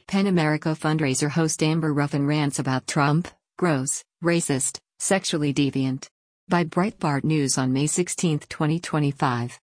PEN America fundraiser host Amber Ruffin rants about Trump, gross, racist, sexually deviant. By Breitbart News on May 16, 2025.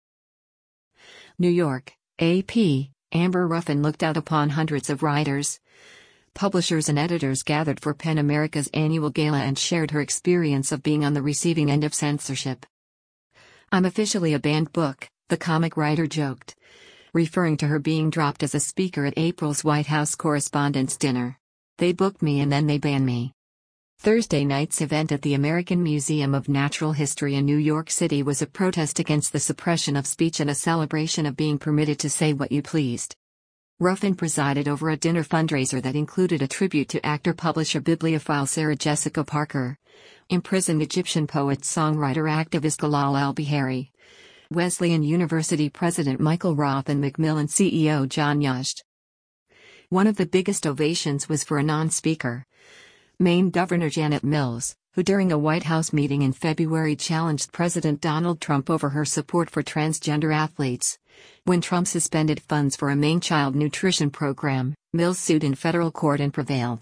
New York, AP, Amber Ruffin looked out upon hundreds of writers, publishers and editors gathered for PEN America's annual gala and shared her experience of being on the receiving end of censorship. "I'm officially a banned book," the comic writer joked, referring to her being dropped as a speaker at April's White House Correspondents' Dinner. "They booked me and then they banned me." Thursday night's event at the American Museum of Natural History in New York City was a protest against the suppression of speech and a celebration of being permitted to say what you pleased. Ruffin presided over a dinner fundraiser that included a tribute to actor-publisher bibliophile Sarah Jessica Parker, imprisoned Egyptian poet-songwriter-activist Galal al-Bihari, Wesleyan University President Michael Roth and Macmillan CEO John Yost. One of the biggest ovations was for a non-speaker, Maine Governor Janet Mills, who during a White House meeting in February challenged President Donald Trump over her support for transgender athletes. When Trump suspended funds for a Maine child nutrition program, Mills sued in federal court and prevailed.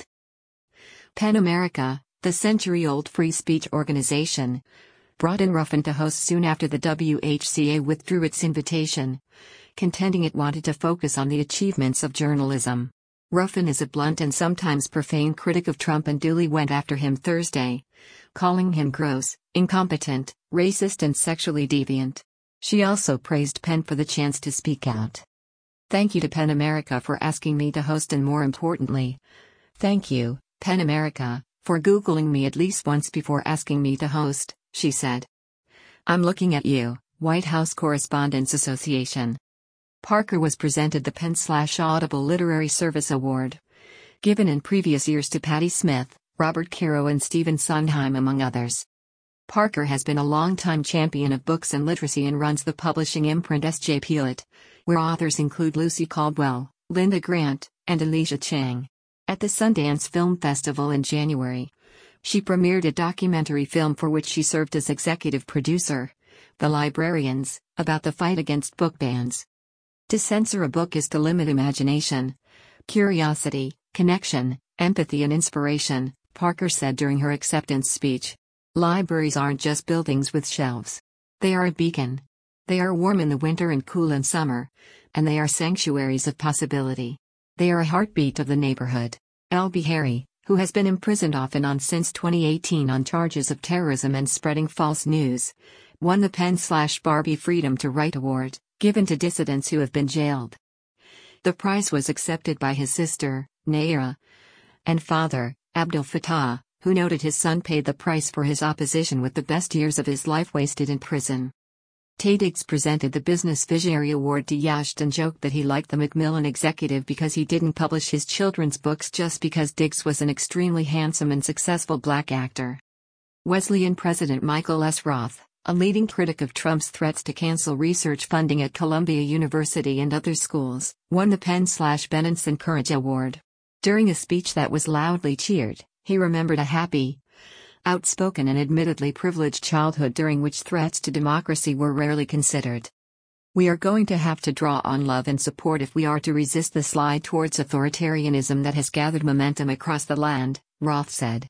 PEN America, the century-old free speech organization, brought in Ruffin to host soon after the WHCA withdrew its invitation, contending it wanted to focus on the achievements of journalism. Ruffin is a blunt and sometimes profane critic of Trump and duly went after him Thursday, calling him gross, incompetent, racist and sexually deviant. She also praised PEN for the chance to speak out. "Thank you to PEN America for asking me to host, and more importantly, thank you, PEN America, for Googling me at least once before asking me to host," she said. "I'm looking at you, White House Correspondents Association." Parker was presented the PEN/Audible Literary Service Award, given in previous years to Patti Smith, Robert Caro and Stephen Sondheim among others. Parker has been a longtime champion of books and literacy and runs the publishing imprint S.J. Peelett, where authors include Lucy Caldwell, Linda Grant, and Alicia Chang. At the Sundance Film Festival in January, she premiered a documentary film for which she served as executive producer, The Librarians, about the fight against book bans. "To censor a book is to limit imagination, curiosity, connection, empathy and inspiration," Parker said during her acceptance speech. "Libraries aren't just buildings with shelves. They are a beacon. They are warm in the winter and cool in summer, and they are sanctuaries of possibility. They are a heartbeat of the neighborhood." Al-Bihari, who has been imprisoned off and on since 2018 on charges of terrorism and spreading false news, won the PEN/Barbie Freedom to Write Award, given to dissidents who have been jailed. The prize was accepted by his sister, Naira, and father, Abdel Fattah, who noted his son paid the price for his opposition with the best years of his life wasted in prison. Taye Diggs presented the Business Visionary Award to Yost and joked that he liked the Macmillan executive because he didn't publish his children's books just because Diggs was an extremely handsome and successful black actor. Wesleyan President Michael S. Roth, a leading critic of Trump's threats to cancel research funding at Columbia University and other schools, won the PEN/Benenson Courage Award. During a speech that was loudly cheered, he remembered a happy, outspoken and admittedly privileged childhood during which threats to democracy were rarely considered. "We are going to have to draw on love and support if we are to resist the slide towards authoritarianism that has gathered momentum across the land," Roth said.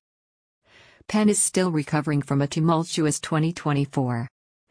PEN is still recovering from a tumultuous 2024.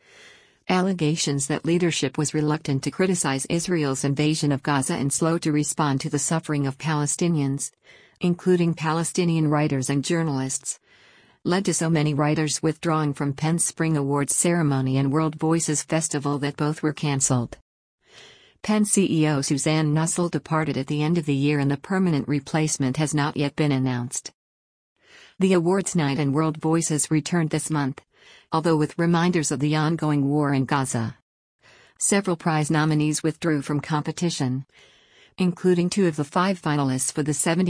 Allegations that leadership was reluctant to criticize Israel's invasion of Gaza and slow to respond to the suffering of Palestinians, including Palestinian writers and journalists, led to so many writers withdrawing from PEN's Spring Awards ceremony and World Voices Festival that both were cancelled. PEN CEO Suzanne Nussle departed at the end of the year and the permanent replacement has not yet been announced. The awards night and World Voices returned this month, although with reminders of the ongoing war in Gaza. Several prize nominees withdrew from competition, including 2 of the 5 finalists for the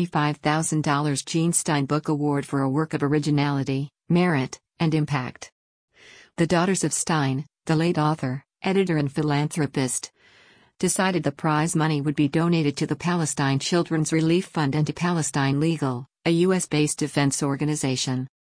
$75,000 Gene Stein Book Award for a work of originality, merit, and impact. The daughters of Stein, the late author, editor and philanthropist, decided the prize money would be donated to the Palestine Children's Relief Fund and to Palestine Legal, a U.S.-based defense organization.